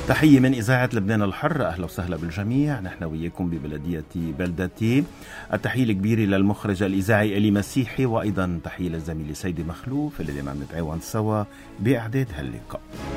تحية من إذاعة لبنان الحر، أهلا وسهلا بالجميع. نحن وياكم ببلدية بلدتي. التحية الكبيرة للمخرج الإذاعي إلي مسيحي، وأيضا تحية للزميل سيدي مخلوف اللي دائما نتعاون سوا بإعداد هاللقاء.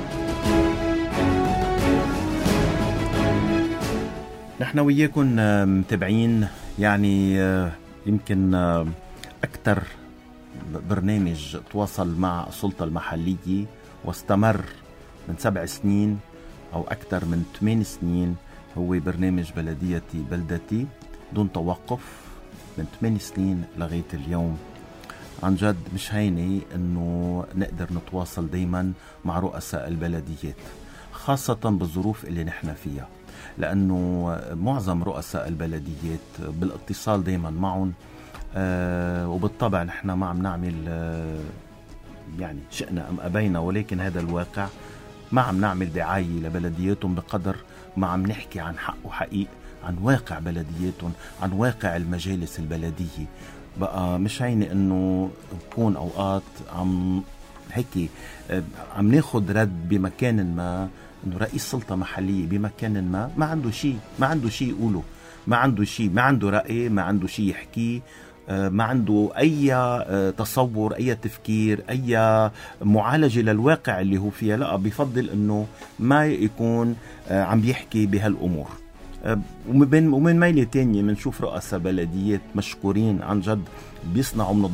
نحن وياكم متابعين يعني يمكن أكثر برنامج تواصل مع السلطة المحلية واستمر من 7 سنين أو أكثر من 8 سنين، هو برنامج بلديتي بلدتي دون توقف من 8 سنين لغاية اليوم. عن جد مش هيني أنه نقدر نتواصل دايما مع رؤساء البلديات، خاصة بالظروف اللي نحن فيها، لأنه معظم رؤساء البلديات بالاتصال دايما معهم، وبالطبع نحن ما عم نعمل يعني شئنا أم أبينا، ولكن هذا الواقع. ما عم نعمل دعاية لبلدياتهم بقدر ما عم نحكي عن حق وحقيق، عن واقع بلدياتهم، عن واقع المجالس البلدية. بقى مش هيني انه نكون اوقات عم هيك عم ناخد رد بمكان ما، انه رئيس سلطة محلية بمكان ما عنده شيء يقوله، ما عنده رأي، ما عنده شيء يحكيه، ما عنده أي تصور، أي تفكير، أي معالجة للواقع اللي هو فيها. لا، بيفضل أنه ما يكون عم بيحكي بهالأمور. ومن ميلة تانية منشوف رؤساء بلديات مشكورين عن جد بيصنعوا من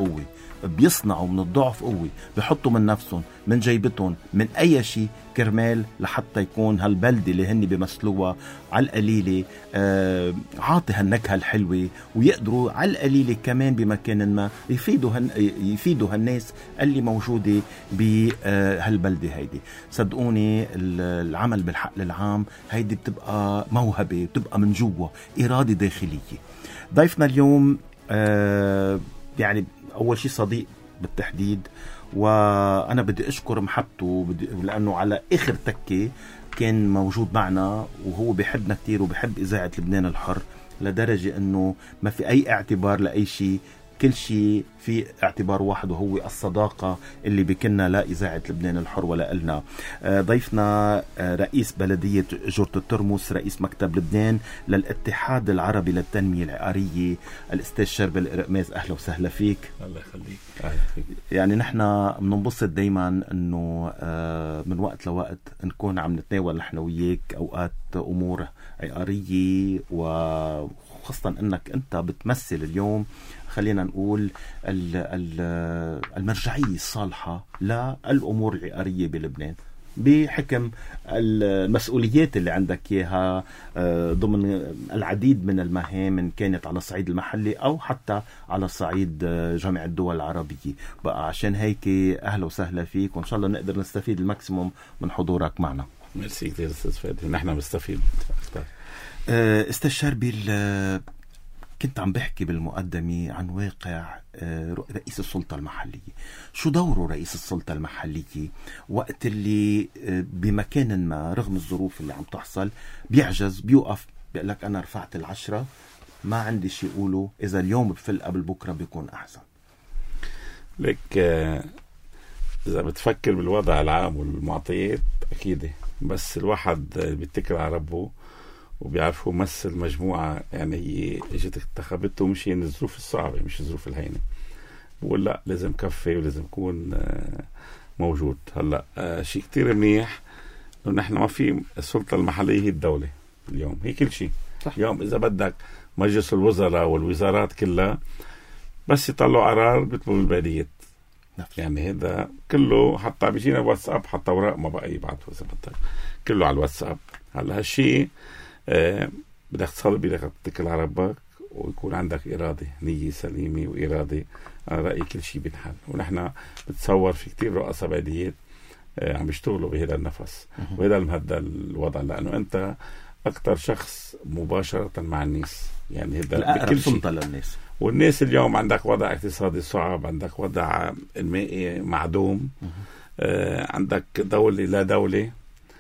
الضعف قوة، بيحطوا من نفسهم، من جيبتهم، من أي شيء كرمال لحتى يكون هالبلدة اللي هني بمثلوها على القليلة عاطي هالنكهة الحلوة، ويقدروا على القليلة كمان بمكان ما يفيدوا هالناس اللي موجودة بهالبلدة هيدي. صدقوني العمل بالحقل العام هيدي بتبقى موهبة، بتبقى من جوا إرادة داخلية. ضيفنا اليوم يعني أول شيء صديق بالتحديد، وأنا بدي أشكر محبته لأنه على آخر تكة كان موجود معنا، وهو بيحبنا كتير وبيحب إذاعة لبنان الحر لدرجة أنه ما في أي اعتبار لأي شيء، كل شيء في اعتبار واحد، وهو الصداقة اللي بكنا لا إذاعة لبنان الحر ولا إلنا. ضيفنا رئيس بلدية جورة الترمس، رئيس مكتب لبنان للاتحاد العربي للتنمية العقارية، الأستاذ شربل القرقماز. أهلا وسهلا فيك. الله يخليك. يعني نحن بننبسط دايما أنه من وقت لوقت نكون عم نتناول نحن وياك أوقات أمور عقارية، وخاصة أنك أنت بتمثل اليوم، خلينا نقول المرجعية الصالحة للأمور العقارية بلبنان بحكم المسؤوليات اللي عندك إياها ضمن العديد من المهام، إن كانت على الصعيد المحلي أو حتى على الصعيد جامعة الدول العربية. بقى عشان هيك أهلا وسهلا فيك، وإن شاء الله نقدر نستفيد الماكسيموم من حضورك معنا. ميرسي كتير أستاذ فادي، نحن بنستفيد. أستاذ شربل، كنت عم بحكي بالمقدمة عن واقع رئيس السلطة المحلية. شو دوره رئيس السلطة المحلية وقت اللي بمكان ما رغم الظروف اللي عم تحصل بيعجز، بيوقف، بيقول لك أنا رفعت 10، ما عندي شيء أقوله، إذا اليوم بفل قبل بكرة بيكون أحسن. لك إذا بتفكر بالوضع العام والمعطيات أكيد، بس الواحد بيتكل على ربه وبيعرف هو مثل مجموعة، يعني هي اجت انتخبته مشان الظروف الصعبة مش الظروف الهينة. بقول لا، لازم كفي ولازم يكون موجود. هلا شيء كتير منيح انه نحن ما في السلطة المحلية هي الدولة اليوم، هي كل شيء. اليوم اذا بدك مجلس الوزراء والوزارات كلها بس يطلعوا قرار بيطلبوا البلديات، يعني هذا كله حتى بيجينا واتساب، حتى اوراق ما بقى يبعثوا اذا بدك، كله على الواتساب. هلا هالشيء بدك تصلي، بدك تتكل على ربك ويكون عندك إرادة، نية سليمة وإرادة. أنا رأيي كل شيء بنحل، ونحن بتصور في كتير رؤساء بلديات عم بيشتغلوا بهذا النفس وهذا المهدى الوضع، لأنه أنت أكتر شخص مباشرة مع الناس، يعني هذا بكل سلطة للناس. والناس اليوم عندك وضع اقتصادي صعب، عندك وضع المائي معدوم، عندك دولة لا دولة.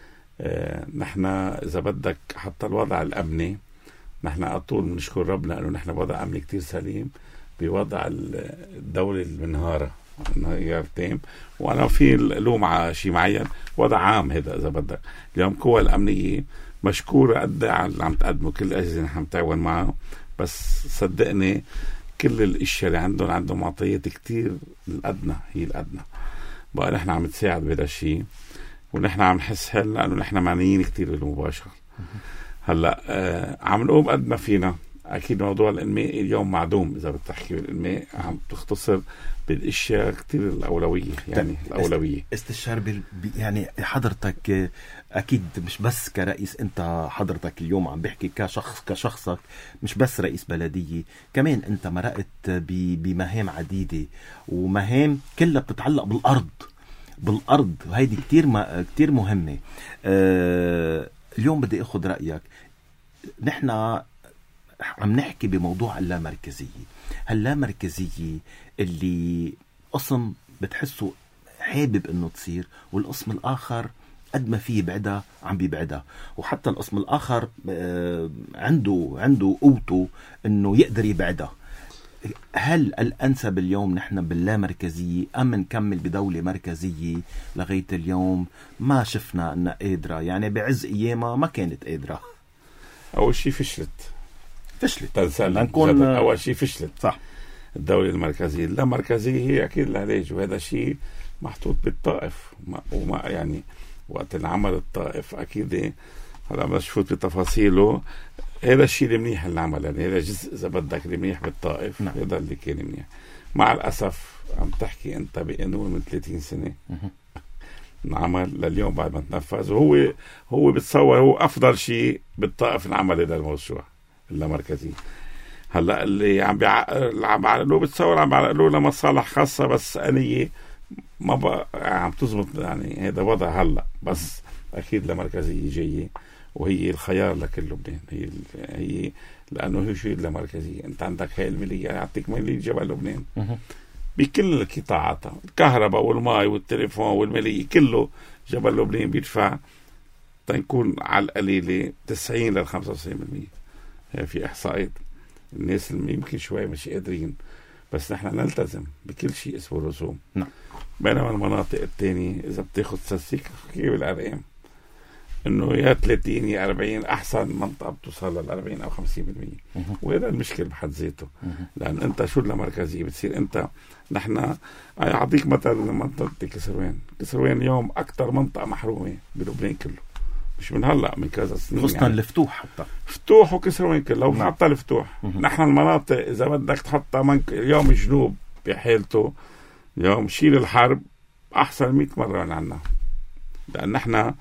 نحن إذا بدك حتى الوضع الأمني، نحن أطول نشكر ربنا أنه نحن بوضع أمني كتير سليم، بوضع الدولة المنهارة انهيار تام. وانا في لوم على شيء معين، وضع عام هذا اذا بدك. اليوم القوى الامنيه مشكوره قد اللي عم تقدمه، كل الاجهزه اللي عم تعاون معه، بس صدقني كل الاشياء اللي عندهم معطيات كتير الادنى، هي الادنى. بقى نحن عم نساعد بهذا الشيء، ونحن عم نحس حالنا انه نحن معنيين كتير بالمباشر. هلا عم نقوم قد ما فينا. اكيد موضوع الانماء اليوم معدوم، اذا بتحكي بالانماء عم تختصر بالاشياء كتير الاولويه، يعني الاولويه. استشار يعني حضرتك اكيد مش بس كرئيس، انت حضرتك اليوم عم بحكي كشخصك، مش بس رئيس بلديه، كمان انت مرقت بمهام عديده، ومهام كلها بتتعلق بالارض، وهيدي كتير مهمه. اليوم بدي اخذ رايك. نحن عم نحكي بموضوع اللامركزيه، هاللامركزيه اللي قسم بتحسه حابب انه تصير، والقسم الاخر قد ما فيه بعدها عم بيبعدها، وحتى القسم الاخر عنده قوته انه يقدر يبعدها. هل الانسب اليوم نحن باللامركزيه ام نكمل بدوله مركزيه؟ لغايه اليوم ما شفنا انها قادره، يعني بعز ايامها ما كانت قادره. اول شيء فشلت. نكون اول شيء فشلت، صح. الدولة المركزية، اللامركزية هي أكيد العلاج، وهذا شيء محطوط بالطائف. وما يعني وقت العمل الطائف أكيد هلا بدنا نفوت بتفاصيله. هذا الشيء المنيح اللي عمل، يعني هذا جزء إذا بدك المنيح بالطائف. نعم. هذا اللي كان منيح. مع الأسف عم تحكي أنت بقانون من 30 سنة انعمل لليوم بعد ما تنفذ، وهو بتصور هو أفضل شيء بالطائف انعمل هذا الموضوع اللامركزية. هلا اللي عم بيعقلوه بتصور عم بيعقلوه لمصالح خاصة بس أنية ما بقى عم تزبط. يعني هذا وضع هلا، بس أكيد لمركزية جاية، وهي الخيار لكل لبنان. هي لأنه هي شيء لمركزية. أنت عندك هاي المالية، يعطيك مالية جبل لبنان بكل القطاعات، الكهرباء والماء والتليفون والمالية كله جبل لبنان بيدفع تنكون على القليلة 90 ل 95%. في إحصائيات الناس اللي يمكن شوي مش قادرين، بس نحن نلتزم بكل شيء اسمه رسوم. نعم. بينما المناطق الثانية إذا بتاخد ستاتستيك بالأرقام إنه يا 30 يا 40، أحسن منطقة بتوصل لل 40 أو 50%. وهذا المشكل بحد ذاته، لأن أنت شو المركزية بتصير أنت. نحن أعطيك مثل منطقة كسروان اليوم أكثر منطقة محرومة بلبنان كله، مش من هلا، من كذا سنين. خصوصا يعني الفتوح، حتى فتوح وكسروان كله. لو حتى الفتوح نحن المناطق إذا بدك تحطها اليوم الجنوب بحالته اليوم شيل الحرب أحسن 100 مرة من عنا، لأن نحن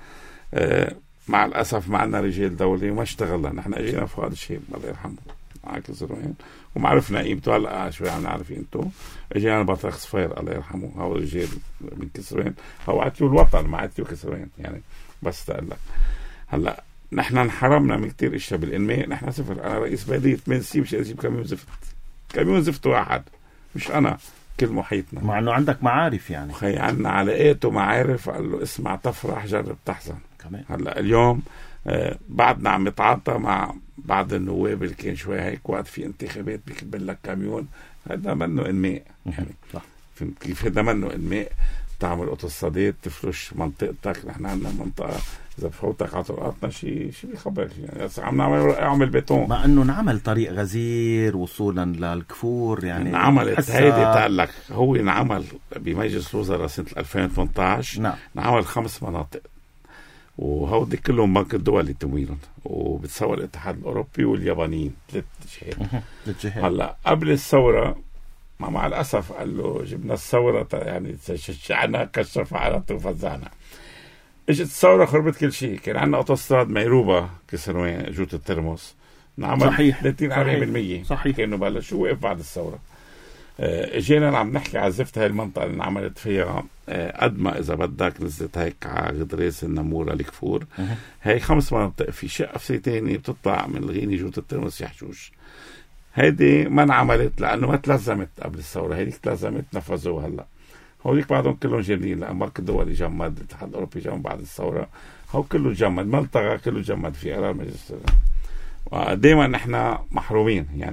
مع الأسف ما عنا رجال دولة وما اشتغلنا. نحن اجينا فؤاد الشيب الله يرحمه على كسروان وما عرفنا قيمته. هلا شوي عم نعرف قيمته. اجينا بطريق صفير الله يرحمه، هو رجال من كسروان، هو عتيو الوطن ما عتيو كسروان يعني. بس تقلك هلا نحن انحرمنا من كتير اشياء بالانماء. نحن صفر. انا رئيس بلدية 8 سنين مش اجيب كميون زفت واحد، مش انا، كل محيطنا. مع انه عندك معارف يعني. خي عنا علاقات ومعارف. قال له اسمع تفرح جرب تحزن كمان. هلا اليوم بعدنا عم نتعاطى مع بعض النواب اللي كان شوي هيك وقت في انتخابات بيكبل لك كاميون. هذا منه انماء يعني. فهمت كيف؟ هذا منه انماء. تعمل اقتصادات تفرش منطقتك. نحن عندنا منطقة إذا بفوتك على طرقاتنا شيء بيخبرك يعني. عم نعمل بيتون، مع إنه نعمل طريق غزير وصولا للكفور يعني. انعملت هيدي تقلك. هو انعمل بمجلس الوزراء سنة 2018. نعم. انعمل 5 مناطق، وهودي كلهم بنك الدولي تمويلهم، وبتصور الاتحاد الأوروبي واليابانيين 3 جهات. هلا قبل الثورة مع الأسف قال له جبنا الثورة يعني شعنا كشف على وفزعنا. اجت الثورة خربت كل شيء. كان عندنا اوتوستراد ميروبا كسروان جوت الترمس نعمل 30-40%. صحيح. كانوا بلشوا وقف بعد الثورة. اجينا عم نحكي على زفت هاي المنطقة اللي انعملت فيها قد ما إذا بدك نزلت هيك على غدريس النمورة الكفور. هاي 5 مناطق. في شقة تاني بتطلع من الغيني جوت الترمس يحجوش. هيدي ما انعملت لأنه ما تلزمت قبل الثورة. هيديك تلزمت نفذوها هلا. هوليك بعضهم كلهم جايين لأن بنك الدولي جمد، الاتحاد الأوروبي جمد بعد الثورة. هو كله جمد، منطقة كله جمد في قرار مجلس. ودائما نحن محرومين يعني.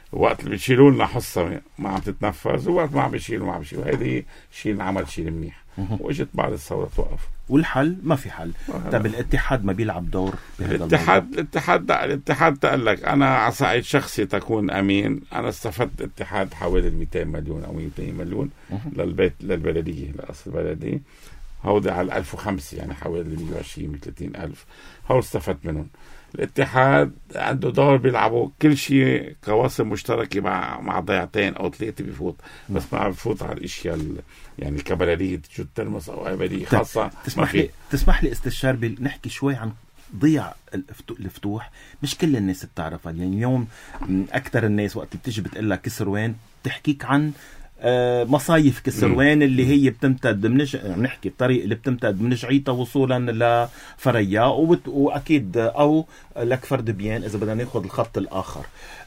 وقت اللي بيشيلوا لنا حصة ما عم تتنفذ، ووقت ما عم بيشيلوا هيدي شيء عمل شيء منيح. واجت بعد الثورة توقف. والحل ما في حل. طب الاتحاد ما بيلعب دور بهذا الاتحاد قال لك انا على صعيد شخصي تكون امين، انا استفدت اتحاد حوالي 200 مليون او 200 مليون للبلديه، لاصل البلديه هودي على 1005 يعني حوالي 120 30 الف، هو استفدت منهم. الاتحاد عنده دور بيلعبوا كل شيء قواسم مشتركه مع ضيعتين او ثلاثه بيفوت، بس ما بيفوت على الاشياء يعني كبلديه جد تلمس او اي بلديه خاصه. تسمح لي استشار نحكي شوي عن ضيع الفتوح. مش كل الناس بتعرفها يعني. اليوم اكثر الناس وقت بتيجي بتقول لك كسروان تحكيك عن مصايف كسروان اللي هي بتمتد من نحكي الطريق اللي بتمتد من جعيطة وصولا لفريا واكيد او لكفر دبيان اذا بدنا ناخذ الخط الاخر.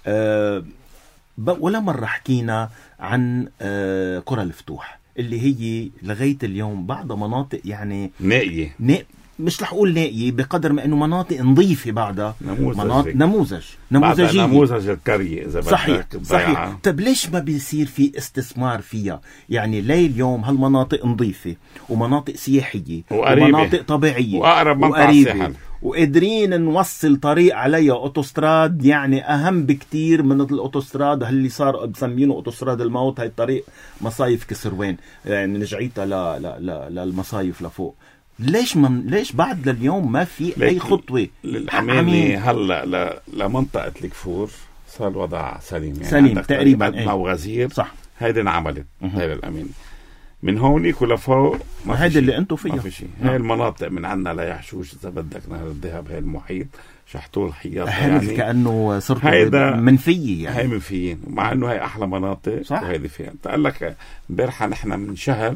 ولا مرة حكينا عن قرى الفتوح اللي هي لغاية اليوم بعض مناطق يعني نائية، مش رح اقول نائية بقدر ما انه مناطق نظيفة بعدها، مناطق نموذجية، نموذج القرية اذا صحيح. طب ليش ما بيصير في استثمار فيها؟ يعني ليه اليوم هالمناطق نظيفة ومناطق سياحية ومناطق طبيعية وقريبة وقادرين نوصل طريق عليها اوتوستراد يعني اهم بكتير من الاوتوستراد اللي صار بسمينه اوتوستراد الموت. هاي الطريق مصايف كسروان يعني نجعيتها للمصايف لفوق. ليش بعد لليوم ما في اي خطوه للامانه؟ هلا لمنطقه الكفور صار الوضع سليم يعني سليم تقريبا أدنى وغزير صح. هيدي انعملت هاي للامانه. من هونيك ولفوق ما هيدا اللي انتم فيها. هاي المناطق من عنا ليحشوش اذا بدك نهر الذهب، هاي المحيط شحطول حياط يعني كانه صرتوا منفيين يعني. هاي منفيين مع انه هاي احلى مناطق وهيدي فيها. قال لك امبارحه نحن من شهر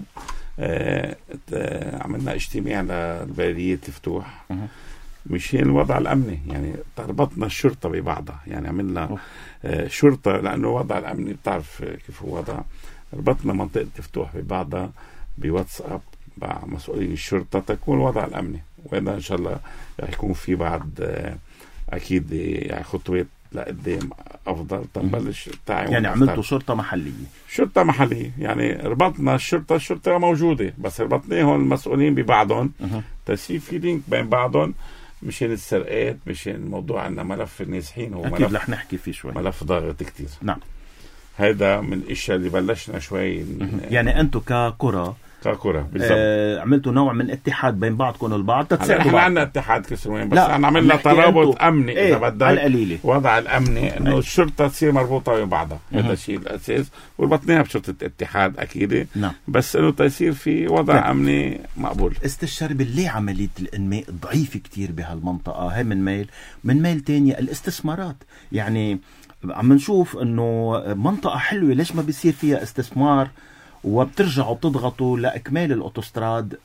عملنا اجتماع للبلدية الفتوح مشان الوضع الأمني، يعني ربطنا الشرطة ببعضها، يعني عملنا شرطة لأنه الوضع الأمني بتعرف كيف هو وضع. ربطنا منطقة الفتوح ببعضها بواتساب مع مسؤولين الشرطة تكون الوضع الأمني، وإذا إن شاء الله رح يكون في بعد أكيد يعني خطوات لقدام أفضل تنبلش التعاون. يعني عملتوا شرطة محلية يعني ربطنا الشرطة موجودة بس ربطناهم المسؤولين ببعضهم تصير في لينك بين بعضهم مشان السرقات مشان الموضوع. عندنا ملف النازحين هو أكيد رح نحكي فيه شوي، ملف ضاغط كتير. نعم هذا من الاشياء اللي بلشنا شوي يعني أنتوا كقرى عملتوا نوع من اتحاد بين بعضكم البعض تتساعدوا بعض. عندنا اتحاد كسروان بس احنا عملنا ترابط امني اذا بدك على القليله. وضع الامني انه الشرطه تصير مربوطه ببعضها، هذا الشيء الاساس، وربطناها بشرطه اتحاد اكيد. بس انه تصير في وضع امني مقبول. استشار باللي عمليه الانماء ضعيفه كتير بهالمنطقه. هي من ميل تانية الاستثمارات. يعني عم نشوف انه منطقه حلوه ليش ما بيصير فيها استثمار وبترجعوا بتضغطوا لإكمال الأوتوستراد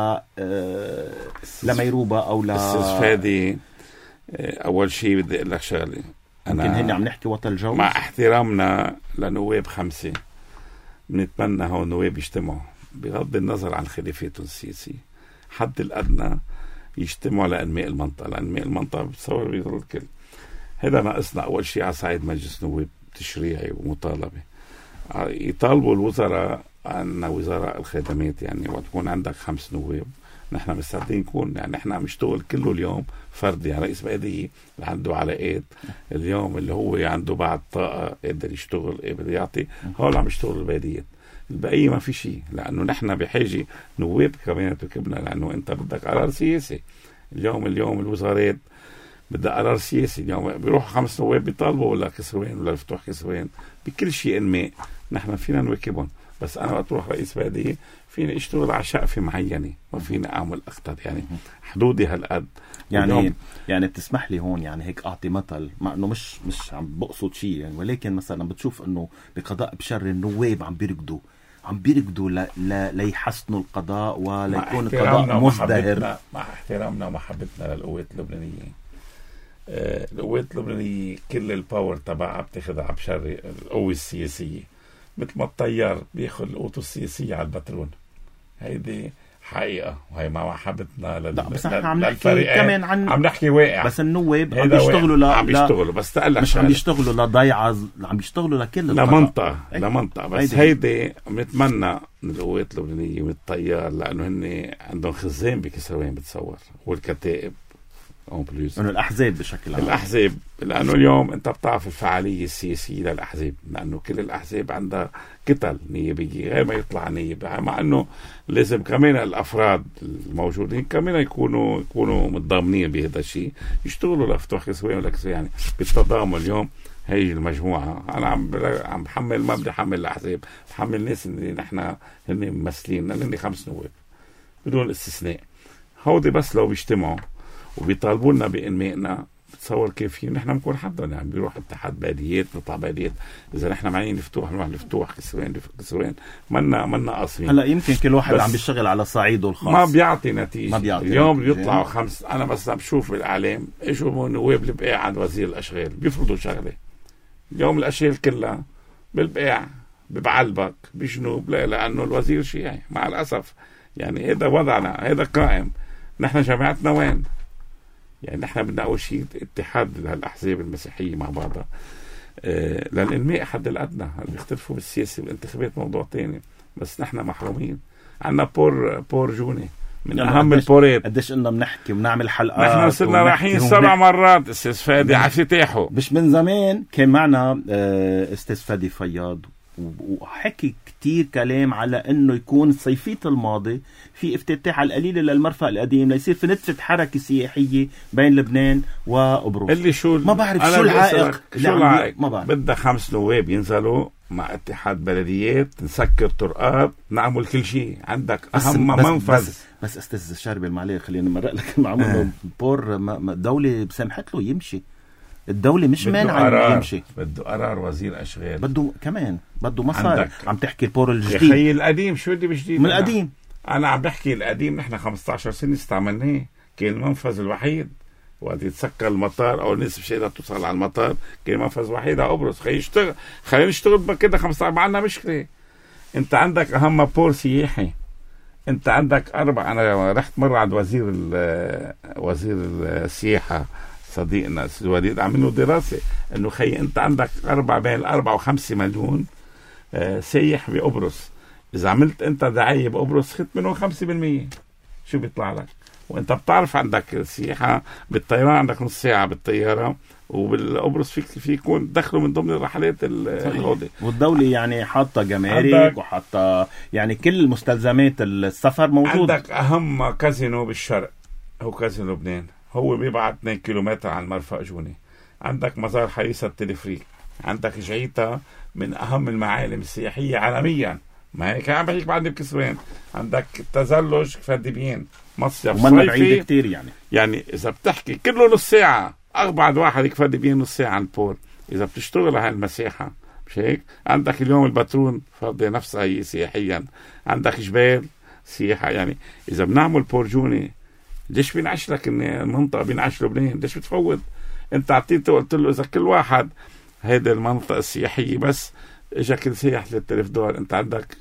لميروبا أو استفادة. أول شيء بدي أقول لك شغلة، يمكن هني عم نحكي وطن الجو مع احترامنا لنواب 5 بنتمنى هون نواب يجتمعوا بغض النظر عن خلافاتهم السياسية حد الأدنى يجتمعوا لإنماء المنطقة، لإنماء المنطقة بتصور بيضل الكل. هذا ناقصنا أول شيء على صعيد مجلس نواب تشريعي ومطالبة يطالبوا الوزراء عن وزراء الخدمات، يعني وتكون عندك 5 نواب نحن مستعدين نكون، يعني نحن عم نشتغل كله اليوم فردي. يعني رئيس بلدية اللي عنده علاقات اليوم اللي هو عنده بعد طاقة قادر يشتغل قادر يعطي، هول عم يشتغل البلديات. البقية ما في شيء لأنه نحن بحاجة نواب كمان تركبنا، لأنه أنت بدك قرار سياسي. اليوم الوزارات بدها قرار سياسي. اليوم بيروحوا 5 نواب بيطالبوا ولا كسروان ولا الفتوح كسروان بكل شيء انماء نحن فينا نواكبهم. بس أنا وقت أروح رئيس بلدية فيني أشتغل على شقفة معينة وفيني أعمل أكتر، يعني حدودي هالقد. يعني بتسمح لي هون يعني هيك أعطي مثل، مع إنه مش عم بقصد شيء يعني، ولكن مثلا بتشوف إنه بقضاء بشر النواب عم بيركضوا ليحسنوا القضاء وليكون القضاء مزدهر. مع احترامنا ومحبتنا للقوات اللبنانية. القوات اللبنانية كل الباور تبعها بتاخدها على بشر القوة السياسية، مثل ما الطيار بياخد القوة السياسية على البترون. هيدي حقيقة، وهي ما محبتنا لا بس احنا عم نحكي كمان عم نحكي واقع. بس النواب عم بيشتغلوا عم بيشتغلوا بس تقلق مش عم بيشتغلوا لضيعة، عم بيشتغلوا لكل لمنطقة بس هيدي بنتمنى من القوات اللبنانية ومن الطيار، لأنه هن عندهم خزان بكسروان بتصور، والكتائب انه الاحزاب بشكل عام، الاحزاب، لانه اليوم انت بتعرف الفعاليه السياسيه للاحزاب، لانه كل الاحزاب عندها كتل نيابيه غير ما يطلع نيابي، مع انه لازم كمان الافراد الموجودين كمان يكونوا متضامنين بهذا الشيء، يشتغلوا لفتوح كسوان ولا كسوان، يعني بالتضامن. اليوم هي المجموعه انا عم بحمل، ما بدي احمل الاحزاب، بحمل الناس اللي نحن هن ممثلين، لان 5 نواب بدون استثناء، هودي بس لو بيجتمعوا وبيطالبوا لنا بانمائنا، بتصور كيف فيه نحن بنكون حدهم، يعني بيروح اتحاد باديات، نطلع باديات، اذا نحن معين لفتوح نروح لفتوح كسوان، منا قاصرين. هلا يمكن كل واحد عم بيشتغل على صعيده الخاص، ما بيعطي نتيجه. اليوم بيطلعوا 5، انا بس عم بشوف بالاعلام اجوا نواب البقاع عند وزير الاشغال بيفرضوا شغله، اليوم الاشغال كلها بالبقاع ببعلبك بجنوب، لانه الوزير شيعي مع الاسف، يعني هذا وضعنا، هذا قائم. نحن جماعتنا وين؟ يعني نحن بدنا أول شيء اتحاد للأحزاب المسيحية مع بعضها، للإنماء حد الأدنى. بيختلفوا بالسياسة والانتخابات موضوع تاني، بس نحن محرومين. عندنا بور جوني من أهم البورات. قديش إننا بنحكي ونعمل حلقات، نحن صرنا رايحين 7 مرات أستاذ فادي على افتتاحه. مش من زمان كان معنا أستاذ فادي فياض، وحكي كتير كلام على انه يكون صيفية الماضي في افتتاح على القليل للمرفأ القديم، ليصير في نتفة حركة سياحية بين لبنان وقبرص. اللي شو ما بعرف شو العائق، ما بعرف. بدها 5 نواب ينزلوا مع اتحاد بلديات، نسكر طرقات، نعمل كل شيء. عندك اهم منفذ. بس استاذ شاربي المعليه، خلينا نمرق لك معمول بور الدولة سمحت له يمشي، الدولة مش مانعة يمشي، بده قرار وزير أشغال، بده مصاري. عم تحكي البور الجديد يا خيي القديم، شو بدي بجديد من القديم؟ أنا عم بحكي القديم، نحن 15 سنة استعملناه، كان المنفذ الوحيد وقت يتسكر المطار أو الناس مش قادرة توصل على المطار، كان منفذ وحيد على قبرص. خلينا نشتغل بكده 15، ما عندنا مشكلة. أنت عندك أهم بور سياحي، أنت عندك 4. أنا رحت مرة عند وزير السياحة صديقنا الوديد، عملوا دراسة انه خي انت عندك بين 4 و5 مليون سايح بقبرص، اذا عملت انت دعاية بقبرص خدت منهم 5%، شو بيطلع لك؟ وانت بتعرف عندك السياحة بالطيران، عندك نص ساعة بالطيارة، وبالقبرص فيك يكون دخلوا من ضمن الرحلات الغودة. والدولة يعني حاطة جمارك وحاطة يعني كل مستلزمات السفر موجودة. عندك اهم كازينو بالشرق هو كازينو لبنان، هو بيبعد 2 كيلومتر عن مرفأ جوني. عندك مزار حريصة التلفريك، عندك جعيتا من أهم المعالم السياحية عالميا، ما هيك عم بحكيك بعد بكسوان. عندك تزلج فردبيين، مصيف صيفي بعيد كتير، يعني إذا بتحكي كله نص ساعة، أبعد واحد فردبيين نص ساعة عن البور، إذا بتشتغل على المساحة مش هيك. عندك اليوم البترون فرضي نفسها هي سياحيا، عندك جبال سياحة. يعني إذا بنعمل بور جوني، ليش بينعش لك ان المنطقه بينعش لبنان؟ ليش بتفوت؟ انت اعطيته قلت له اذا كل واحد هيدا المنطقه السياحيه بس اجى كل سياح $3,000، انت عندك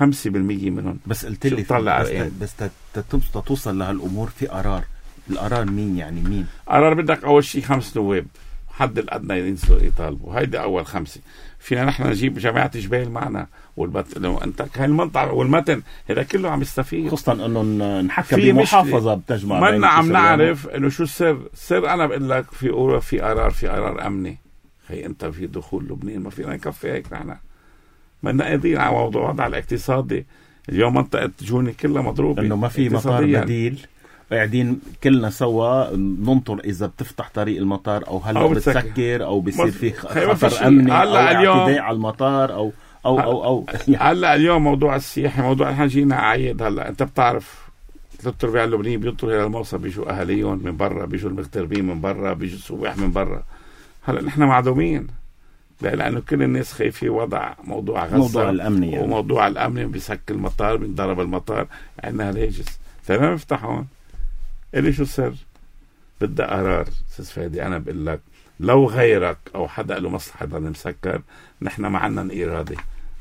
5% منهم. بس قلت لي بس توصل لهالامور في قرار. القرار مين؟ يعني مين قرار؟ بدك اول شيء 5 نواب حد الادنى ينزلوا يطالبوا، هيدا اول 5. فينا نحن نجيب جماعه جبال معنا، لو انت هاي المنطقه والمتن هذا كله عم يستفيد، خصوصا انه نحكى بمحافظه بتجمع. ما عم نعرف انه شو السر. انا بقول لك في قرار امني. هي انت في دخول لبنان ما فينا نكفي هيك. نحن بدنا قاعدين على موضوع الوضع الاقتصادي. اليوم منطقه جوني كلها مضروبه، انه ما في مطار بديل، قاعدين كلنا سوا ننطر اذا بتفتح طريق المطار او هلا بتسكر او بيصير في خطر امني او اعتداء على المطار او هلا اليوم موضوع السياحه، موضوع احنا جينا عايد. هلا انت بتعرف 3/4 اللبنانيين بينطروا الى الموصل، بيجوا اهاليهم من برا، بيجوا المغتربين من برا، بيجوا سواح من برا. هلا نحن معدومين لانه كل الناس خايفه وضع موضوع غزه، موضوع الامني يعني. وموضوع الامني بيسكر المطار، بينضرب المطار، عندنا هلاجس فما بيفتحون. اللي شو السر؟ بدها قرار استاذ فادي. انا بقول لك لو غيرك او حدا له مصلحه ضل مسكر، نحن ما عندنا إرادة.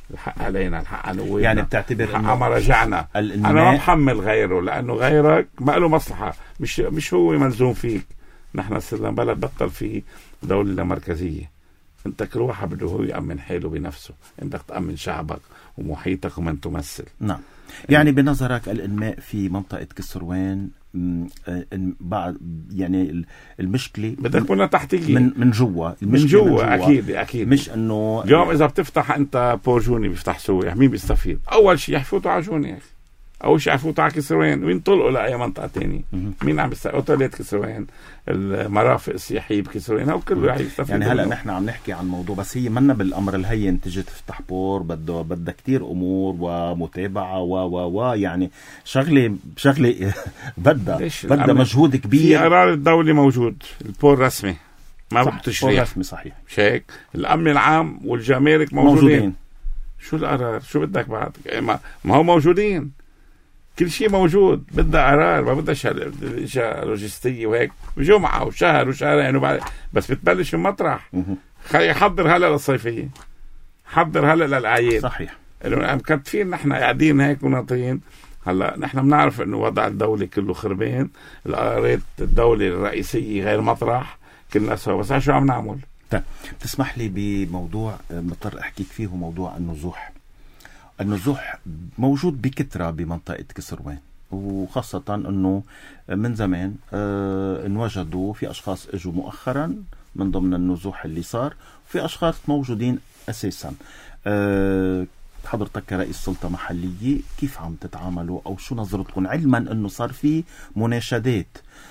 الحق علينا، الحق على نوينا، يعني بتعتبر الحق ما رجعنا. أنا ما بحمل غيره، لأنه غيرك ما له مصلحة، مش هو ملزوم فيك. نحن صرنا بلد بطل فيه دولة مركزية. انت كل واحد بده هو يأمن حاله بنفسه، انت تأمن شعبك ومحيطك ومن تمثل. نعم. يعني بنظرك الإنماء في منطقة كسروان بعد يعني المشكلة بدك منها تحتية من جوا، من جوا أكيد مش أنه اليوم إذا بتفتح أنت بورجوني بيفتح سوريا، مين بيستفيد؟ أول شيء يحفوتوا على جوني يا أخي، أول شيء يحفوتوا على كسروان وينطلقوا لأي منطقة تانية. مين عم بيستفيد؟ أوتيلات كسروان، المرافق السياحية بكسروان، هو كله رح يستفيد. يعني هلأ نحن عم نحكي عن موضوع، بس هي منا بالأمر الهين تجي تفتح بور، بدها كتير أمور ومتابعة يعني شغلة بدها مجهود كبير. في قرار الدولة موجود، البور رسمي ما بده تشريح رسمي، صحيح مش هيك؟ الأمن العام والجمارك موجودين. شو القرار؟ شو بدك بعد؟ ما هو موجودين، كل شيء موجود. بدها قرار، ما بدها اشياء لوجستيه وهيك جمعه وشهر وشهرين وبعد، بس بتبلش من مطرح. يحضر هلا للصيفيه، حضر هلا للاعياد. صحيح. مكتفين نحن قاعدين هيك وناطرين. هلا نحن بنعرف انه وضع الدوله كله خربان، القرارات الدوله الرئيسيه غير مطرح، كلنا سوا، بس شو عم نعمل؟ طيب تسمح لي بموضوع مضطر احكيك فيه، موضوع النزوح موجود بكثرة بمنطقة كسروان، وخاصة أنه من زمان انوجدوا في أشخاص اجوا مؤخرا من ضمن النزوح اللي صار، وفي أشخاص موجودين أساسا. حضرتك كرئيس سلطة محلية كيف عم تتعاملوا أو شو نظرتكم، علما أنه صار في مناشدات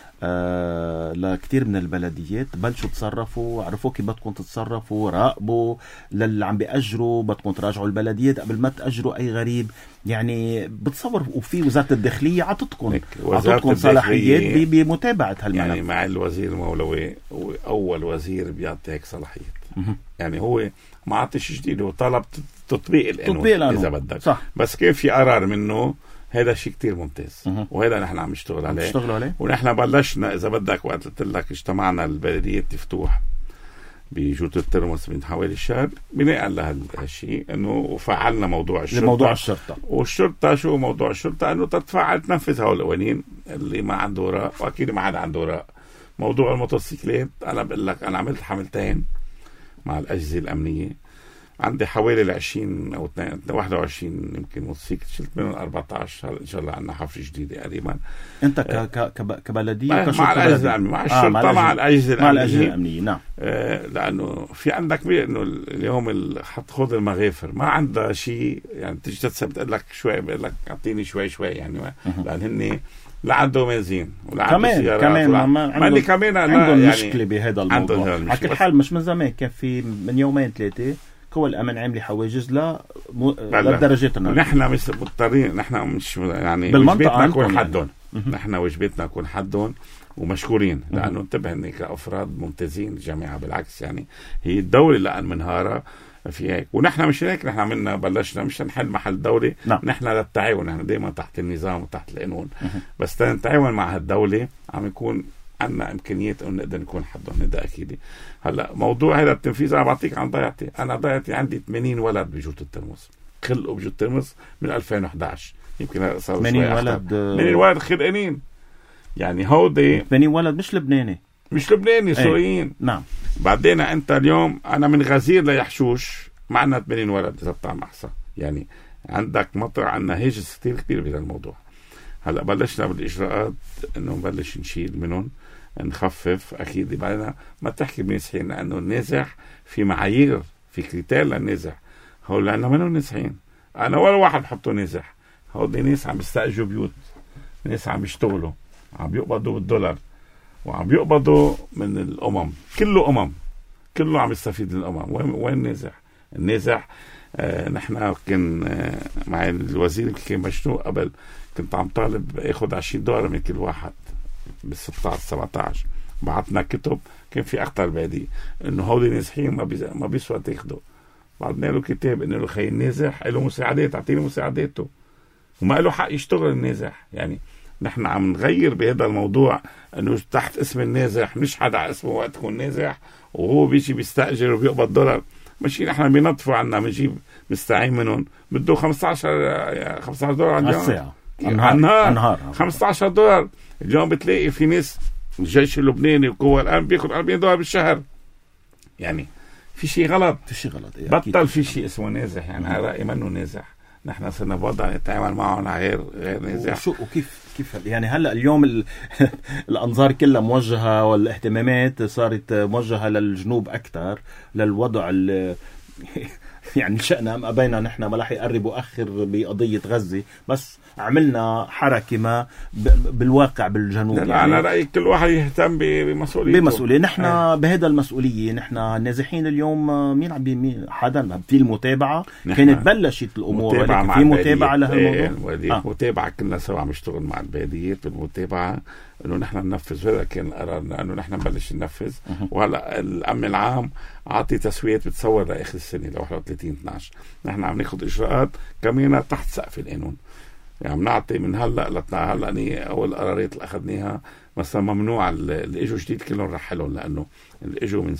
لكتير من البلديات بلشوا تصرفوا، عرفوا كيف بدكم تتصرفوا، راقبوا للي عم بيأجروا، بدكم تراجعوا البلديات قبل ما تأجروا أي غريب. يعني بتصور، وفي وزارة الداخلية عطتكم صلاحيات بمتابعة هالملف. يعني مع الوزير المولوي هو أول وزير بيعطي هيك صلاحيات. يعني هو ما عطيش جديد، وطلب تطبيق القانون إذا بدك. صح. بس كيف في قرار منه، هذا شيء كتير ممتاز، وهذا نحن عم نشتغل عليه. ونحن بلشنا إذا بدك، وقت قلت لك اجتمعنا البلدية تفتوح بجوة الترمس من حوالي شهر بناء لهالشيء، انه فعلنا موضوع الشرطة. والشرطة شو موضوع الشرطة؟ انه تتفاعل تنفذ هؤلاء القوانين. اللي ما عنده وراء، واكيد ما حدا عنده وراء. موضوع الموتوسيكلات، انا بقول لك انا عملت حملتين مع الأجهزة الأمنية، عندي حوالي 20 أو 21 يمكن موتوسيكل، شلت منهم 14. هلا إن شاء الله عندنا حفرة جديدة قريبا. أنت كبلدية مع الأجهزة الأمنية، مع الشرطة، مع الأجهزة الأمنية. نعم. لأنه في عندك إنه اليوم خذ المغافر ما عندها شيء، يعني تيجي تتسب تقول لك شوي، بقول لك أعطيني شوي يعني، لأن هن لا عنده بنزين ولا عنده سيارات كمان عندهم مشكلة بهذا الموضوع. على كل حال مش من زمان، كان في من يومين 3 قوى الأمن عملي حواجز لدرجة نحن مش مضطرين، نحن مش يعني وجبتنا نكون حدهم. نحن وجبتنا نكون حدهم ومشكورين، لأنه انتبه إن كأفراد ممتازين الجامعة، بالعكس يعني هي الدولة لأن منهارة في هيك. ونحن مش هيك، نحن عملنا بلشنا مش نحل محل دولة. نحن للتعاون، نحن دائما تحت النظام وتحت القانون، بس نتعاون مع هالدولة عم يكون عنا إمكانيات أن نقدر نكون حدهم. هذا أكيد. هلا موضوع هذا التنفيذ أنا بعطيك عن ضيعتي. أنا ضيعتي عندي 80 ولد بجوة الترمس، خلقوا بجوة الترمس من 2011 يمكن صار 80 ولد 80 ولد خلقانين. يعني هودي 80 ولد مش لبناني سوريين. نعم. بعدين أنت اليوم أنا من غزير ليحشوش معنا 80 ولد إذا بتعمل أحصى. يعني عندك مطرح، عندنا هاجس كتير كبير بهذا الموضوع. هلا بلشنا بالإجراءات إنه نبلش نشيل منهم، نخفف. أكيد بعدين ما تحكي بنازحين، لأنه النازح في معايير، في كريتير للنازح. هول لأنه منهم نازحين، أنا ولا واحد بحطه نازح. هودي ناس عم يستأجروا بيوت، ناس عم يشتغلوا، عم يقبضوا بالدولار، وعم يقبضوا من الأمم. كله عم يستفيد من الأمم. وين النازح؟ نحن كان مع الوزير كان مشنوق قبل، كنت عم طالب اخذ $20 من كل واحد بال16 17. بعتنا كتب، كان في اخطر بعدي انه هودي نازحين ما بيسوى تاخده. بعدنا له كتاب انه له خي النازح له مساعدات، اعطيني مساعداته، وما له حق يشتغل النازح. يعني نحن عم نغير بهذا الموضوع، انه تحت اسم النازح مش حدا اسمه وقت يكون نازح، وهو بيجي بيستأجر وبيقبض $. ماشيين احنا بينظفوا عنا بنجيب مستعين منهم بده $15 على الساعة النهار $15. اليوم بتلاقي في ناس الجيش اللبناني وقوى الآن بياخد $40 بالشهر. يعني في شيء غلط، بطل في شيء اسمه نازح. يعني على رأيي منه نازح، نحن صرنا بوضع نتعامل معهم غير نازح. وكيف يعني هلا اليوم الأنظار كلها موجهة والاهتمامات صارت موجهة للجنوب أكثر، للوضع يعني شأننا ما بينا نحن ما رح يقرب وأخر بقضية غزة، بس عملنا حركة ما بالواقع بالجنوب. لا يعني أنا رأيي كل واحد يهتم بمسؤولية. نحن بهذا المسؤولية نحن نازحين اليوم. مين حدا في المتابعة كانت بلشت الأمور في متابعة لهالموضوع. متابعة كلنا سوا عم نشتغل مع البلديات بالمتابعة انه نحن ننفذ. هذا كان قرارنا انه نحن نبلش ننفذ. وهلا الامن العام عاطي تسويات بتصور لاخر السنه ل 31/12. نحن عم ناخذ اجراءات كمان تحت سقف القانون. يعني عم نعطي من هلا اول قرارات اللي اخذناها مثلا ممنوع اللي اجوا جديد كلهم رحلهم، لانه اللي اجوا من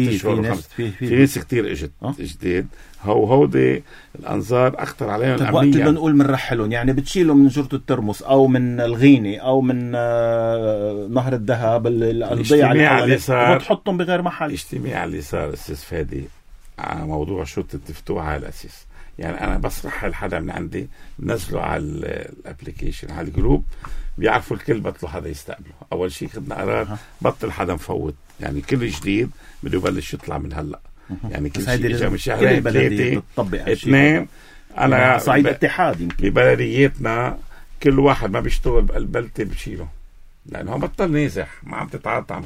في ناس كتير اجت جديد. هودي الانظار اخطر عليهم الامنيه. وقت اللي بنقول بنرحلهم يعني بتشيلهم من جرة الترمس او من الغيني او من نهر الذهب الضيعه اللي وبتحطهم بغير محل. الاجتماع اللي صار استاذ فادي على موضوع شرطة الفتوح على الاساس، يعني انا بس رحل حدا من عندي بنزله على الابليكيشن على الجروب، بيعرفوا الكل بطلوا حدا يستقبله. اول شيء خدنا قرار بطل حدا مفوت، يعني كل جديد بده يبلش يطلع من هلا. يعني كل شيء اجى من شهرين 3 2. انا صعيد اتحاد يمكن ببلدياتنا كل واحد ما بيشتغل بقلبلته بشيله، لانه بطل نازح. ما عم تتعاطى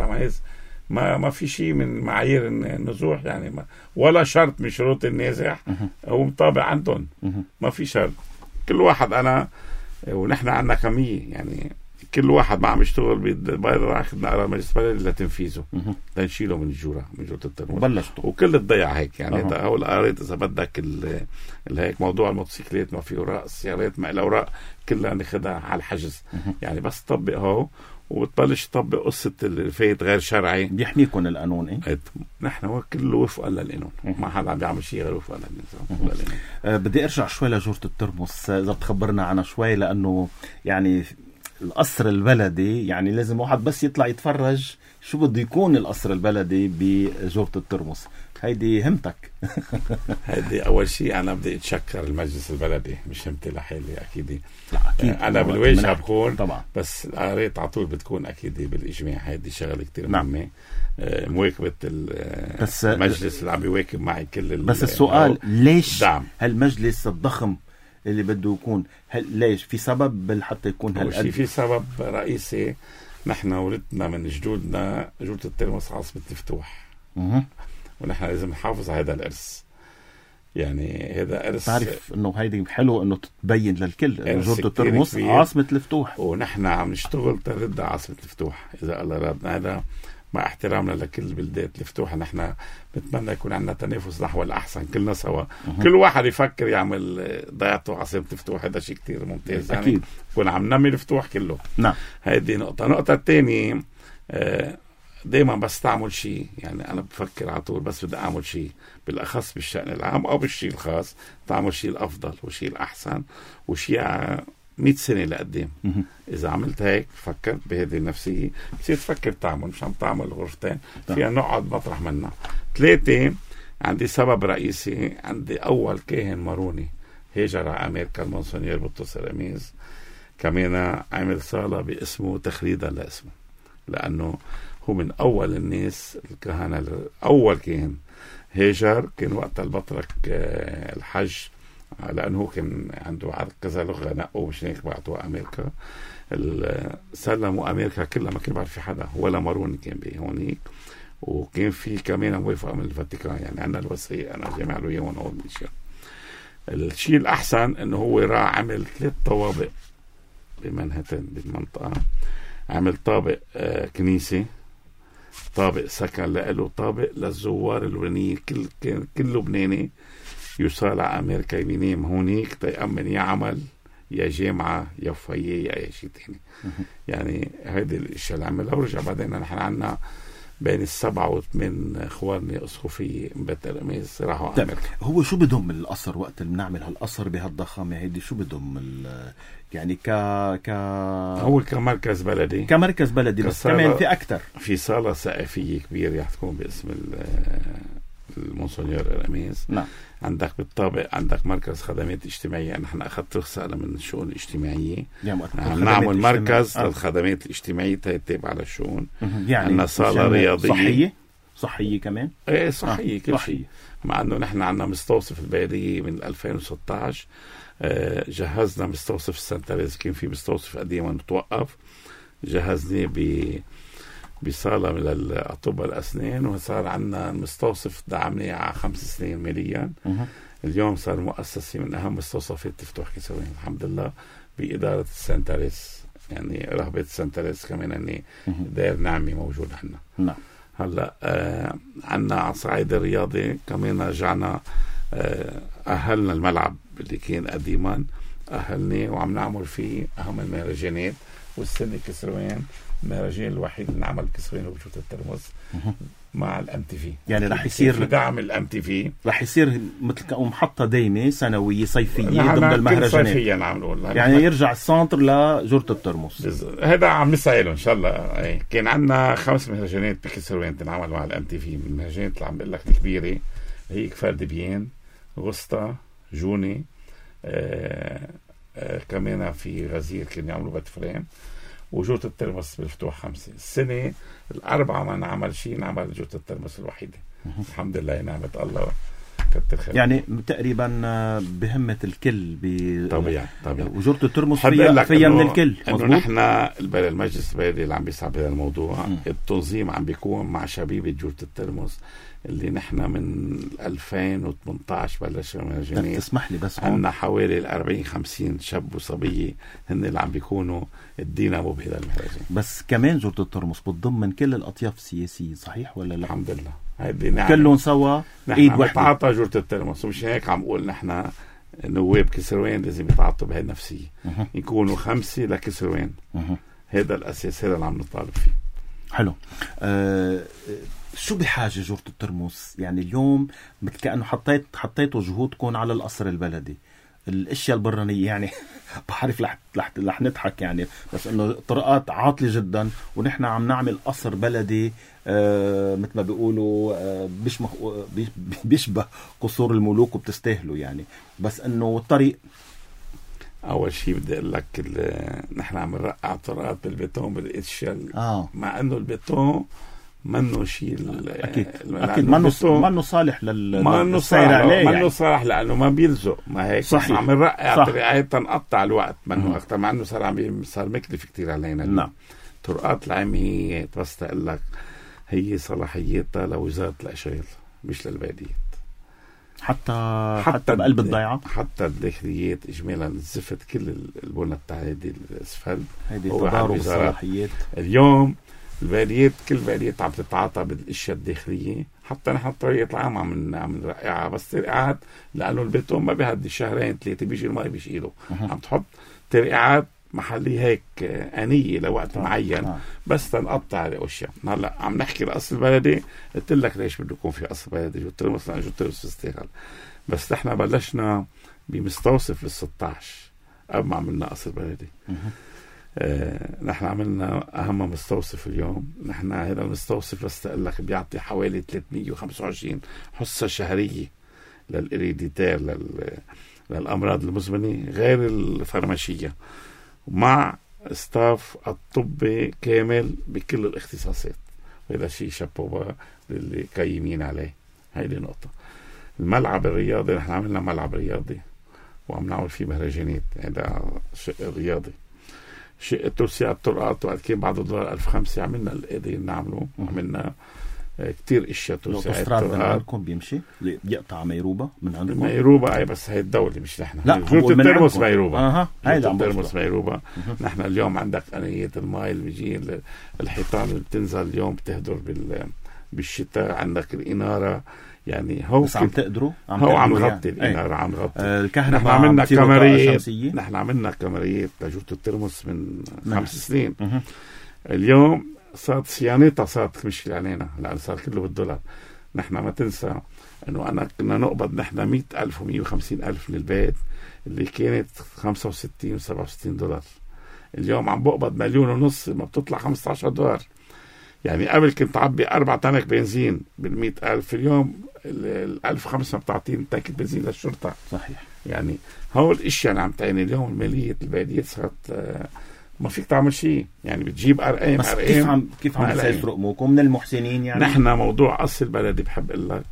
ما في شيء من معايير النزوح، يعني ولا شرط من شروط النازح هو مطابق عندهم. ما في شرط. كل واحد ونحن عندنا كمية، يعني كل واحد ما عم يشتغل بيقدر اخذنا قرار مجلس بلدي لتنفيذه لنشيله من جرة الترمس وكل الضيعة هيك. يعني هذا اول قرارات اذا بدك اللي هيك موضوع الموتوسيكلات ما فيه اوراق، السيارات ما لها اوراق كلها ناخذها على الحجز. يعني بس طبق هو وبتبلش تطبق قصة اللي فايت غير شرعي بيحميكم القانون. نحن كله وفقا للقانون، ما حدا عم بيعمل شيء غير وفقا للقانون. بدي ارجع شوي لجورة الترمس، اذا بتخبرنا عنها شوي، لانه يعني القصر البلدي يعني لازم واحد بس يطلع يتفرج شو بده يكون القصر البلدي بجورة الترمس. هيدي همتك. هيدي اول شيء انا بدي اتشكر المجلس البلدي، مش همتي لحالي اكيد. لا اكيد انا بالواجهه بكون طبعا، بس القرارات على طول بتكون اكيد بالاجماع. هيدي شغله كتير مهمه. مواكبه المجلس اللي عم بيواكب معي كل بس السؤال ليش هالمجلس الضخم اللي بده يكون ليش في سبب حتى يكون هالقد؟ في سبب رئيسي. نحن ورثنا من جدودنا جورة الترمس عاصمة الفتوح، ونحن لازم نحافظ على هذا الإرث. يعني هذا إرث، تعرف إنه هيدي حلو إنه تبين للكل إنه جورة الترمس عاصمة الفتوح، ونحن عم نشتغل ترد عاصمة الفتوح إذا الله رادنا. هذا مع احترامنا لكل بلدات الفتوح، نحن بنتمنى يكون عندنا تنافس نحو الأحسن كلنا سوا. كل واحد يفكر يعمل ضيعته عاصمة الفتوح، هذا شيء كتير ممتاز. يعني أكيد كون عم نمي الفتوح كله. نعم. هذه نقطة الثانية، دايما بس تعمل شيء، يعني أنا بفكر على طول بس بدي أعمل شيء بالأخص بالشأن العام أو بالشيء الخاص، تعمل شيء الأفضل وشيء الأحسن وشيء 100 سنة لقدام. إذا عملت هيك فكرت بهذه النفسية بصير تفكر تعمل، مش عم تعمل غرفتين فيها نقعد مطرح منا. 3 عندي سبب رئيسي. عندي أول كاهن ماروني هاجر على أمريكا، المونسونير بطرس رميز، كمان عمل صالة باسمه تخليدا لاسمه، لأنه هو من أول الناس الكهنة. أول كاهن هاجر كان وقت البطرك الحج، لأنه هو كان عنده كذا لغة نقوا مش هيك بعتوا أمريكا. سلموا أمريكا كلها، ما كان بعرف في حدا ولا ماروني كان بيه هونيك. وكان في كمان موافقة من الفاتيكان، يعني عندنا الوثائق أنا جمع له إياهم هون الأشياء. الشيء الأحسن إنه هو راح عمل 3 طوابق بمنهتن بالمنطقة. عمل طابق كنيسة، طابق سكن لإله، طابق للزوار اللبنانيين. كل لبناني يوصل على أمريكا ينام هونيك تيأمن يا عمل يا جامعة يا فيا يا أي شيء تاني. يعني هيدي الاشياء اللي عملها. ورجع بعدين نحن عنا بين 7 و8 اخواني اسقفيه من بيت الرميز راحوا على امريكا. هو شو بدهم القصر وقت اللي بنعمل هالقصر بهالضخامه هيدي؟ شو بدهم يعني هو كمركز بلدي، بس كمان في اكثر، في صاله سقفيه كبيره رح تكون باسم المونسونيور رميز. نعم. عندك بالطابق عندك مركز خدمات اجتماعيه، نحن اخذت رخصه انا من الشؤون الاجتماعيه نعمل مركز للخدمات الاجتماعيه تابعه للشؤون. يعني عندنا صاله رياضيه صحيه كمان، ايه صحيه كل شيء. مع انه نحن عندنا مستوصف البلديه من 2016 جهزنا مستوصف السنتريز، كان في مستوصف قديم متوقف، جهزناه بصالة من الأطباء الأسنان، وصار عندنا المستوصف دعمناه على 5 سنين ماليا. اليوم صار مؤسسة من أهم مستوصفات تفتح كسوين الحمد لله بإدارة السنتريس، يعني رهبة السنتريس كمان أني داير نعمي موجود عنا. نعم. هلا عنا على صعيد الرياضي كمان رجعنا أهلنا الملعب اللي كان قديما، أهلناه وعم نعمل فيه أهم المهرجانات. والسنة كسروين المهرجان الوحيد اللي نعمل كسروين وبجوت الترمس مع الام تي في، يعني رح يصير دعم الام تي في، رح يصير مثل محطة دايمة سنوية صيفية ضمن المهرجانات صيفية نعمل يعني يرجع السنتر لجورة الترمس. هذا عم نسعى له ان شاء الله. كان عندنا 5 مهرجانات بكسروين تنعمل مع الام تي في، من المهرجانات اللي عم بقول لك الكبيرة هي كفار دبيان، غسطة، جوني، كمان في غزير كانوا يعملوا بتفريم، وجوت الترمس بالفتوح 5. السنة 4 ما نعمل شيء، نعمل جوت الترمس الوحيدة. الحمد لله نعمة الله كتر خير. يعني تقريبا بهمة الكل طبيعي وجورة الترمس فيها من الكل. مظبوط. نحن المجلس البلدي اللي عم بيسعى بهذا الموضوع، التنظيم عم بيكون مع شبيبة جورة الترمس اللي نحن من 2018 بلشنا مهرجانات. تسمح لي بس عندنا حوالي 40-50 شاب وصبية هن اللي عم بيكونوا الدينامو بهذا المهرجان. بس كمان جورة الترمس بتضم من كل الأطياف السياسية، صحيح ولا لا؟ الحمد لله نعم. كلهم سوا ايد واحدة. نتعاطى جورة الترمس، ومش هيك عم اقول نحن نواب كسروين لازم يتعاطوا بهاي النفسية، يكونوا 5 لكسروين. هذا الأساس، هذا اللي عم نطالب فيه. حلو. شو بحاجة جورة الترمس؟ يعني اليوم مثل كأنه حطيتوا جهودكم على القصر البلدي، الاشياء البرانية يعني بعرف رح نضحك يعني، بس انه طرقات عاطلة جدا، ونحن عم نعمل قصر بلدي مثل ما بيقولوا بيشبه قصور الملوك وبتستاهلوا يعني، بس انه الطريق. اول شيء بدي اقول لك نحن عم نرقع طرقات بالبيتون بالاشياء مع انه البيتون منه شيء اكيد منه صالح للسير عليه، منه صالح لانه ما بيلزق، ما هيك صحيح. عم نرقع طريقات تنقطع الوقت منه اكثر، مع انه صار مكلف كثير علينا. نعم. طرقات العامة هي بس تقول لك هي صلاحيتها لوزارة الاشغال مش للبلديات، حتى بقلب الضيعة، حتى الداخليات اجمالا الزفت كل البنى التعديل الاسفل هيدي تضارب الصلاحيات. اليوم البلديات كل البلديات عم تتعاطى بالاشياء الداخليه، حتى نحن الطريقه العامه عم نرقعها، بس ترقعات لانه البيتون ما بيهدي 2-3 بيجي الماء بيشيله، عم تحط ترقعات محليه هيك انيه لوقت معين بس تنقطع الاشياء. هلا عم نحكي القصر البلدي، قلت لك ليش بده يكون في قصر بلدي، جو الترمس لانه جو الترمس يستاهل، بس نحن بلشنا بمستوصف لل16 قبل ما عملنا قصر بلدي. نحن عملنا أهم مستوصف اليوم. نحن هذا المستوصف بس أقول لك بيعطي حوالي 325 حصة شهرية للإريديتير للأمراض المزمنة غير الفارماشية، مع ستاف الطبي كامل بكل الاختصاصات، وهذا شيء شابوبا اللي قايمين عليه. هاي نقطة. الملعب الرياضي نحن عملنا ملعب رياضي وعم نعمل فيه مهرجانات، هذا شيء رياضي. شيء توسيع الطرقات وقت كان بعد $1005 عملنا اللي قادرين نعمله، عملنا كتير اشياء توسيع الطرقات. من عندكم بيمشي يقطع ميروبا من عندكم؟ ميروبا اي بس هي الدولة مش نحن. لا جورة الترمس ميروبا. هيدا الترمس ميروبا. نحن اليوم عندك قنية الماء اللي بيجي الحيطان اللي بتنزل اليوم بتهدر بالشتاء، عندك الإنارة يعني هو بس عم تقدروا عم نغطي الإنارة، عم نغطي الكهرباء. نحن عملنا كاميرات، نحن عملنا كاميرات لجورة الترمس من 5 سنين. اليوم صارت صيانتها صارت مشكلة علينا، لأن صار كله بالدولار. نحن ما تنسى أنه أنا كنا نقبض نحن 100,000 و150,000 من البيت اللي كانت 65 و67 دولار. اليوم عم بقبض 1,500,000 ما بتطلع 15 دولار. يعني قبل كنت عبي 4 تنك بنزين بال100,000، اليوم 1,500 بتعطيني تانك بنزين للشرطة. صحيح. يعني هول الاشياء اللي عم تعيني اليوم المالية البلدية صارت ما فيك تعمل شيء، يعني بتجيب أرقام. بس كيف عم تسيطروا أموركم من المحسنين؟ يعني نحن موضوع أصل بلدي بحب أقول لك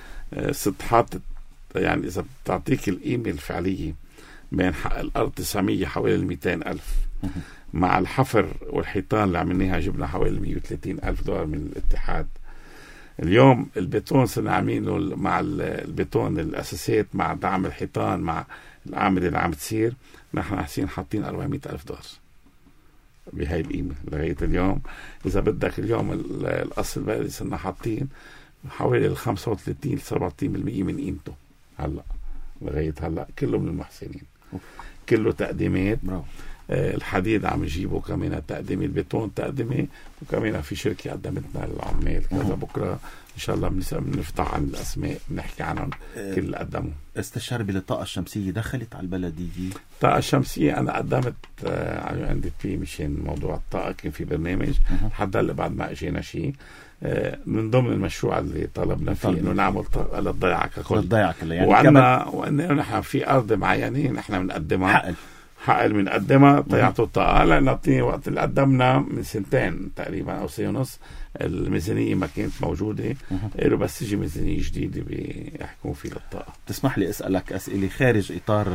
ستحات، يعني إذا بتعطيك القيمة الفعلية بين حق الأرض 900 حوالي 200,000 مع الحفر والحيطان اللي عملناها جبنا حوالي 130,000 دولار من الاتحاد. اليوم البيتون صرنا عاملينه مع البيتون الأساسات مع دعم الحيطان مع العامل اللي عم تصير، نحن حاسين حاطين 400,000 دولار بهاي القيمة لغاية اليوم. إذا بدك اليوم الأصل البلدي صرنا حاطين حوالي 35-37% من قيمته هلأ لغاية هلأ، كله من المحسنين، كله تقديمات. الحديد عم يجيبوا كمان تقديمي، البيتون تقديمي، وكمان في شركة قدمتنا للعمال كذا. بكرة إن شاء الله بنفتح عن الأسماء بنحكي عنهم كل اللي قدموا. استشار بالطاقة الشمسية دخلت على البلدية؟ الطاقة الشمسية أنا قدمت عندي في مشان موضوع الطاقة، كان في برنامج حتى اللي بعد ما اجينا شيء من ضمن المشروع اللي طلبنا فيه إنه نعمل طاقة للضيعة ككل. يعني وعندنا نحن في أرض معينة نحن بنقدمها حقل من قدمها طيعته الطاقة، لأن وقت اللي قدمنا من 2 تقريبا أو 1.5 سنة الميزانية ما كانت موجودة، قالوا بس تيجي ميزانية جديدة بيحكموا فيه للطاقة. تسمح لي أسألك أسئلة خارج إطار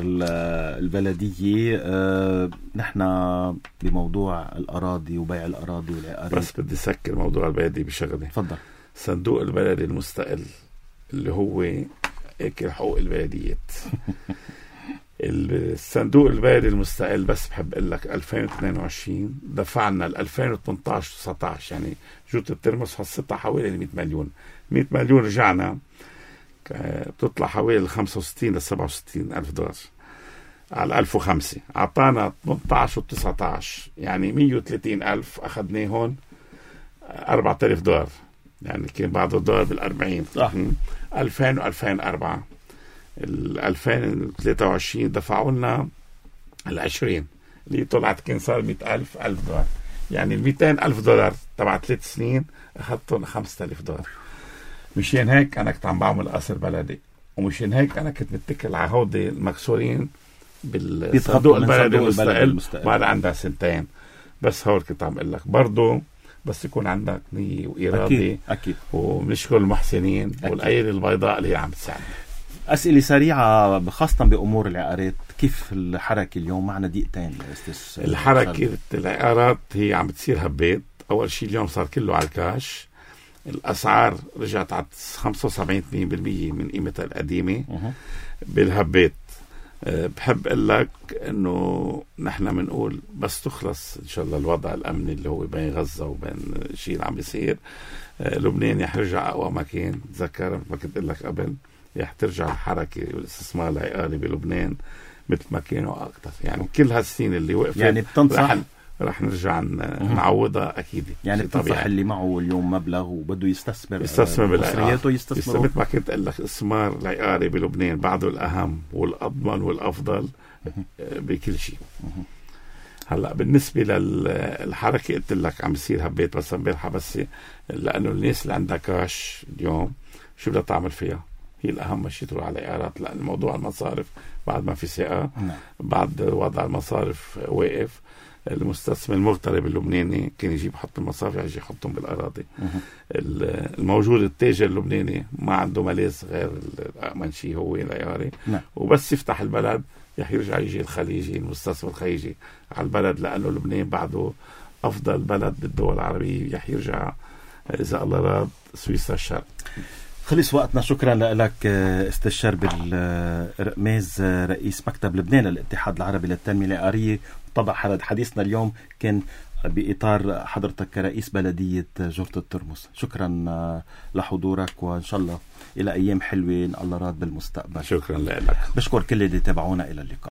البلدية. نحن بموضوع الأراضي وبيع الأراضي والعقارات، بس بدي سكر موضوع البلدي بشغلة. تفضل. صندوق البلدي المستقل اللي هو اكل حقوق البلديات الصندوق البلدي المستقل، بس بحب اقول لك 2022 دفعنا ال 2018 19 يعني جوة الترمس حصتها حوالي 100 مليون. 100 مليون رجعنا بتطلع حوالي 65 ل 67 ألف دولار على 1005. أعطانا 18 و 19 يعني 130 ألف، أخذناه هون 4000 دولار، يعني كان بعض الدولار بال40. 2000 و 2004 2023 دفعوا لنا 20 اللي طلعت كان صار 100,000 دولار، يعني 200,000 دولار تبع 3 سنين أخذتهم 5,000 دولار. مشان هيك أنا كنت عم بعمل قصر بلدي، ومشان هيك أنا كنت متكل على هودي المكسورين بالصندوق البلدي المستقل بعد عندها 2 سنين. بس هول كنت عم أقول لك برضو بس يكون عندك نية وإرادة. أكيد. ونشكر المحسنين والأيدي البيضاء اللي عم تساعدنا. أسئلة سريعة خاصة بأمور العقارات، كيف الحركة اليوم؟ معنا دقيقتين. الحركة العقارات هي عم بتصير هبات. أول شيء اليوم صار كله على الكاش، الأسعار رجعت على 75% من قيمتها القديمة بالهبات. بحب أقول لك إنه نحن بنقول بس تخلص إن شاء الله الوضع الأمني اللي هو بين غزة وبين الشيء اللي عم بيصير، لبنان رح يرجع أقوى ما كان. تذكر ما كنت أقول لك قبل، رح ترجع الحركة والاستثمار العقاري بلبنان مثل ما كانوا أكتر. يعني كل هالسنين اللي وقفت يعني بتنصح رح نرجع نعوضها أكيد. يعني بتنصح اللي معه اليوم مبلغ وبده يستثمر بالعقار يستثمر مثل ما كنت أقول لك، الاستثمار العقاري بلبنان بعده الأهم والأضمن والأفضل بكل شيء. هلا بالنسبة للحركة قلت لك عم يصير هبات بس امبارحة، بس لأنه الناس اللي عندها كاش اليوم شو بدها تعمل فيها؟ هي الأهم شيء تروح على العقارات، لأن موضوع المصارف بعد ما في ثقة، بعد وضع المصارف واقف. المستثمر المغترب اللبناني كان يجيب يحط المصارف يجي يحطهم بالأراضي. الموجود التاجر اللبناني ما عنده ملاذ غير الأأمن شيء هو العقاري، وبس يفتح البلد رح يرجع يجي الخليجي المستثمر الخليجي على البلد، لأنه لبنان بعده أفضل بلد بالدول العربية. رح يرجع إذا الله راد سويسرا الشرق. خلص وقتنا. شكرا لك استشار بالرقماز، رئيس مكتب لبنان للاتحاد العربي للتنمية العقارية. طبعا حديثنا اليوم كان بإطار حضرتك كرئيس بلدية جورة الترمس. شكرا لحضورك، وإن شاء الله إلى أيام حلوة الله راد بالمستقبل. شكرا لك. بشكر كل اللي تابعونا. إلى اللقاء.